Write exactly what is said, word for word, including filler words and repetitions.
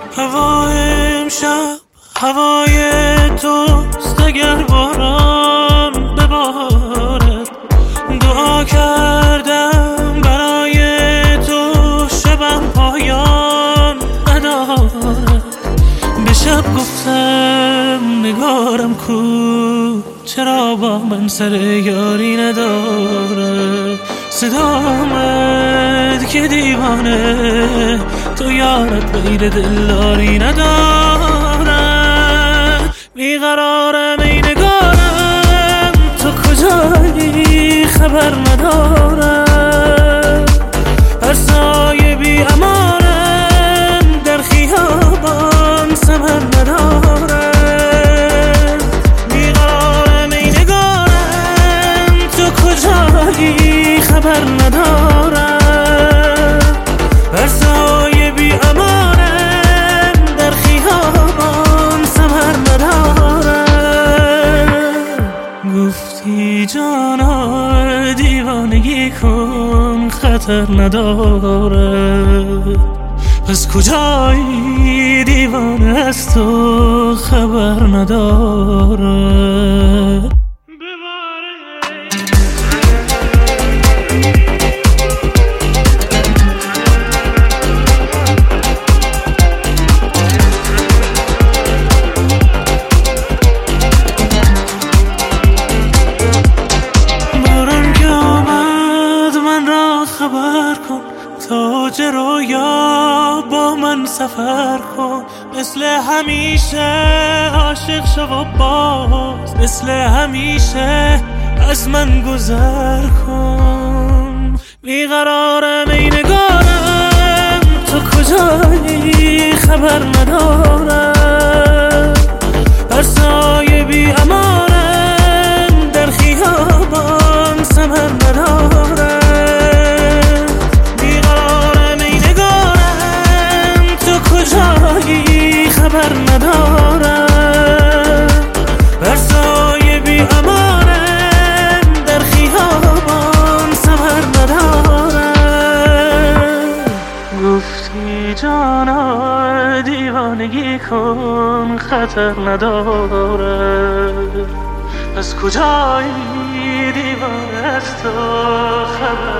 هوای امشب هوای توست، اگر باران ببارد. دعا کردم برای تو، شبم پایان ندارد. به شب گفتم نگارم کو، چرا با من سر یاری ندارد. صدا آمد که دیوانه تو یارت غیر دلداری ندارد. بیقرارم ای نگارم، تو کجایی خبر ندارم. هر سایه بی امانم در خیابان ثمر ندارد. بیقرارم ای نگارم، تو کجایی خبر ندارم. هر سایه بی امانم در خیابان ثمر ندارم. گفتی جانا دیوانگی کن، خطر ندارد. پس کجایی دیوانه از تو خبر ندارد. خبر کن تاج رویا با من سفر کن. مثل همیشه عاشق شو و باز، مثل همیشه از من گذر کن. بیقرارم ای نگارم، تو کجایی خبر ندارم. هر سایه بی امانم در خیابان ثمر ندارم. کجایی خبر ندارم. هر سایه بی امانم در خیابان ثمر ندارم. گفتی جانا دیوانگی کن، خطر ندارد. پس کجایی دیوانه از تو خبر